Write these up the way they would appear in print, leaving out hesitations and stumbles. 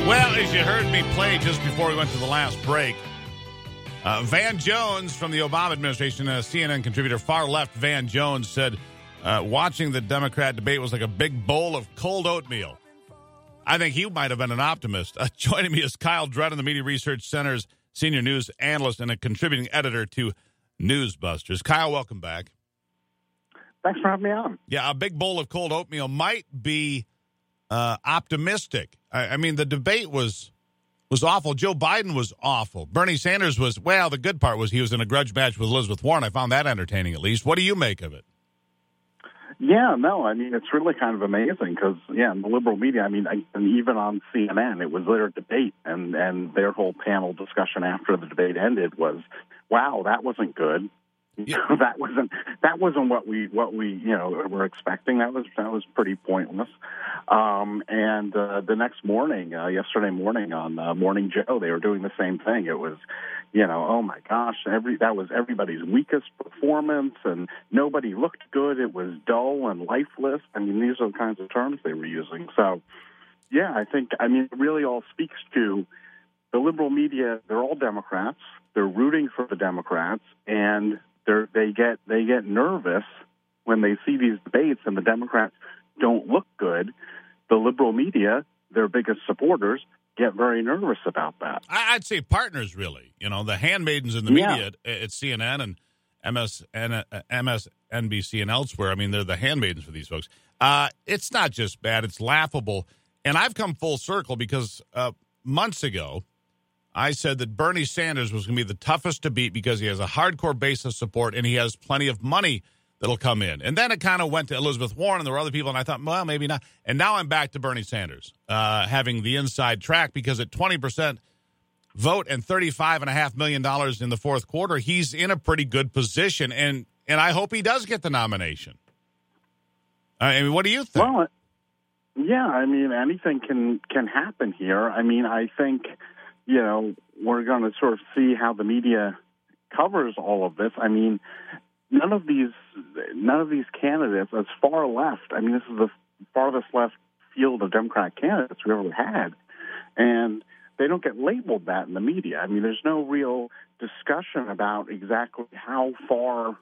Well, as you heard me play just before we went to the last break, Van Jones from the Obama administration, a CNN contributor, far-left Van Jones, said watching the Democrat debate was like a big bowl of cold oatmeal. I think he might have been an optimist. Joining me is Kyle Dredden, the Media Research Center's senior news analyst and a contributing editor to Newsbusters. Kyle, welcome back. Thanks for having me on. Yeah, a big bowl of cold oatmeal might be optimistic. I mean, the debate was awful. Joe Biden was awful. Bernie Sanders was, well, the good part was he was in a grudge match with Elizabeth Warren. I found that entertaining, at least. What do you make of it? Yeah, no, I mean, it's really kind of amazing because, in the liberal media, I mean, and even on CNN, it was their debate, and their whole panel discussion after the debate ended was, wow, that wasn't good. Yeah. that wasn't what we were expecting. That was pretty pointless. And the next morning, yesterday morning on Morning Joe, they were doing the same thing. It was, oh my gosh, that was everybody's weakest performance, and nobody looked good. It was dull and lifeless. I mean, these are the kinds of terms they were using. So, yeah, it really all speaks to the liberal media. They're all Democrats. They're rooting for the Democrats, and they get nervous when they see these debates and the Democrats don't look good. The liberal media, their biggest supporters, get very nervous about that. I'd say partners, really. The handmaidens in the media at CNN and MSNBC and elsewhere. I mean, they're the handmaidens for these folks. It's not just bad; it's laughable. And I've come full circle because months ago, I said that Bernie Sanders was going to be the toughest to beat because he has a hardcore base of support and he has plenty of money that'll come in. And then it kind of went to Elizabeth Warren and there were other people, and I thought, well, maybe not. And now I'm back to Bernie Sanders, having the inside track because at 20% vote and $35.5 million in the fourth quarter, he's in a pretty good position. And I hope he does get the nomination. I mean, what do you think? Well, yeah, I mean, anything can happen here. I mean, I think we're going to sort of see how the media covers all of this. I mean, none of these candidates, as far left, I mean, this is the farthest left field of Democratic candidates we've ever had, and they don't get labeled that in the media. I mean, there's no real discussion about exactly how far,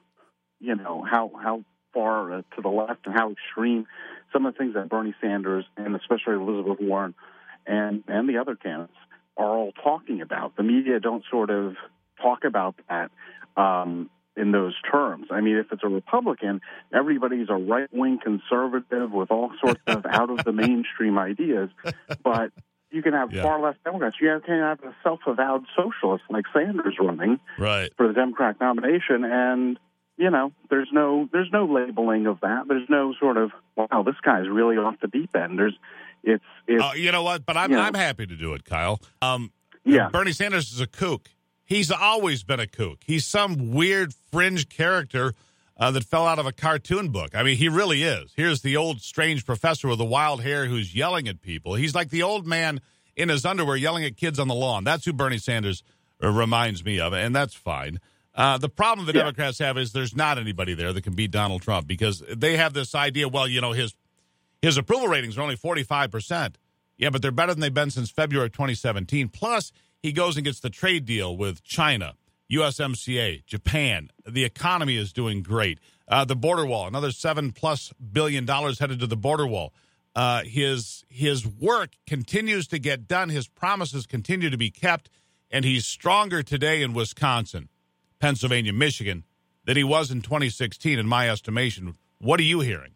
how far to the left and how extreme some of the things that Bernie Sanders and especially Elizabeth Warren and the other candidates are all talking about. The media don't sort of talk about that in those terms. I mean, if it's a Republican, everybody's a right-wing conservative with all sorts of out-of-the-mainstream ideas, but you can have far-left Democrats. You can have a self-avowed socialist like Sanders running for the Democratic nomination, and there's no labeling of that. There's no sort of, wow, this guy's really off the deep end. It's you know what? But I'm happy to do it, Kyle. Bernie Sanders is a kook. He's always been a kook. He's some weird fringe character that fell out of a cartoon book. I mean, he really is. Here's the old strange professor with the wild hair who's yelling at people. He's like the old man in his underwear yelling at kids on the lawn. That's who Bernie Sanders reminds me of, and that's fine. The problem the Democrats have is there's not anybody there that can beat Donald Trump because they have this idea, well, his approval ratings are only 45%. Yeah, but they're better than they've been since February 2017. Plus, he goes and gets the trade deal with China, USMCA, Japan. The economy is doing great. The border wall, another $7+ billion headed to the border wall. His work continues to get done. His promises continue to be kept, and he's stronger today in Wisconsin, Pennsylvania, Michigan than he was in 2016, in my estimation. What are you hearing?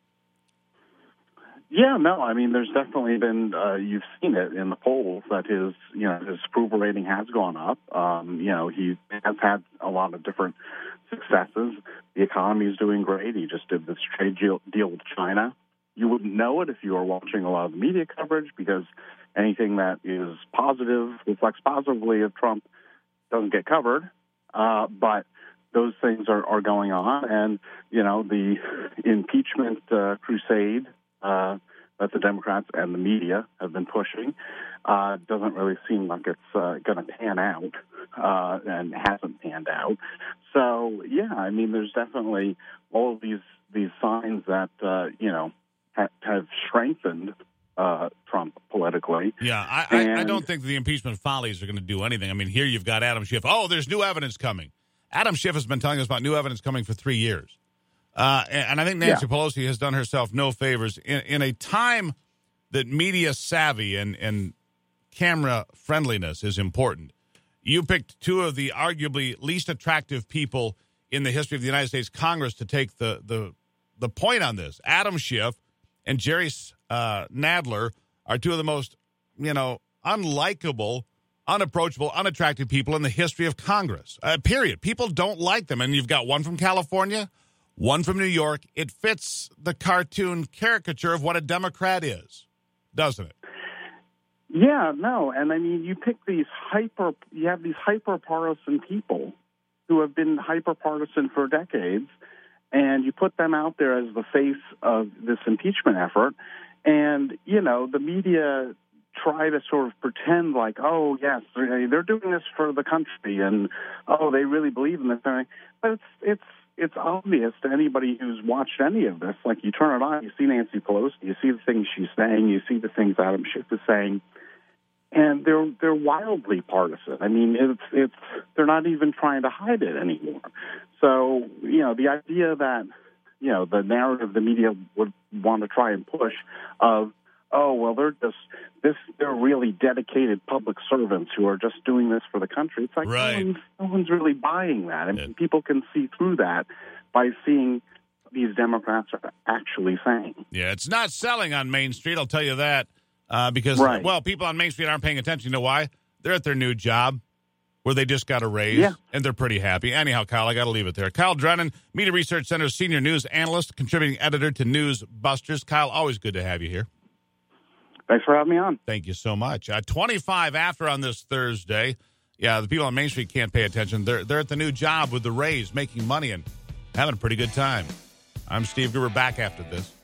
Yeah, no, I mean, there's definitely been, you've seen it in the polls that his approval rating has gone up. He has had a lot of different successes. The economy is doing great. He just did this trade deal with China. You wouldn't know it if you were watching a lot of the media coverage because anything that is positive, reflects positively of Trump, doesn't get covered. But those things are going on. And, the impeachment crusade that the Democrats and the media have been pushing doesn't really seem like it's going to pan out and hasn't panned out. So, yeah, I mean, there's definitely all of these signs that, have strengthened Trump politically. Yeah, I don't think the impeachment follies are going to do anything. I mean, here you've got Adam Schiff. Oh, there's new evidence coming. Adam Schiff has been telling us about new evidence coming for 3 years. And I think Nancy Pelosi has done herself no favors. In a time that media savvy and camera friendliness is important, you picked two of the arguably least attractive people in the history of the United States Congress to take the point on this. Adam Schiff and Jerry Nadler are two of the most, unlikable, unapproachable, unattractive people in the history of Congress. Period. People don't like them. And you've got one from California, one from New York. It fits the cartoon caricature of what a Democrat is, doesn't it? Yeah, no. And I mean, you have these hyper-partisan people who have been hyper-partisan for decades, and you put them out there as the face of this impeachment effort. And, the media try to sort of pretend like, oh, yes, they're doing this for the country, and, oh, they really believe in this thing. But it's obvious to anybody who's watched any of this. Like, you turn it on, you see Nancy Pelosi, you see the things she's saying, you see the things Adam Schiff is saying, and they're wildly partisan. I mean, it's they're not even trying to hide it anymore. So, the idea that, the narrative the media would want to try and push of, oh, well, they're really dedicated public servants who are just doing this for the country. It's like right. no one's really buying that. I mean, people can see through that by seeing these Democrats are actually saying. Yeah, it's not selling on Main Street, I'll tell you that, because, people on Main Street aren't paying attention. You know why? They're at their new job where they just got a raise, and they're pretty happy. Anyhow, Kyle, I got to leave it there. Kyle Drennan, Media Research Center's senior news analyst, contributing editor to News Busters. Kyle, always good to have you here. Thanks for having me on. Thank you so much. 25 after on this Thursday. Yeah, the people on Main Street can't pay attention. They're at the new job with the raise, making money and having a pretty good time. I'm Steve Gruber, back after this.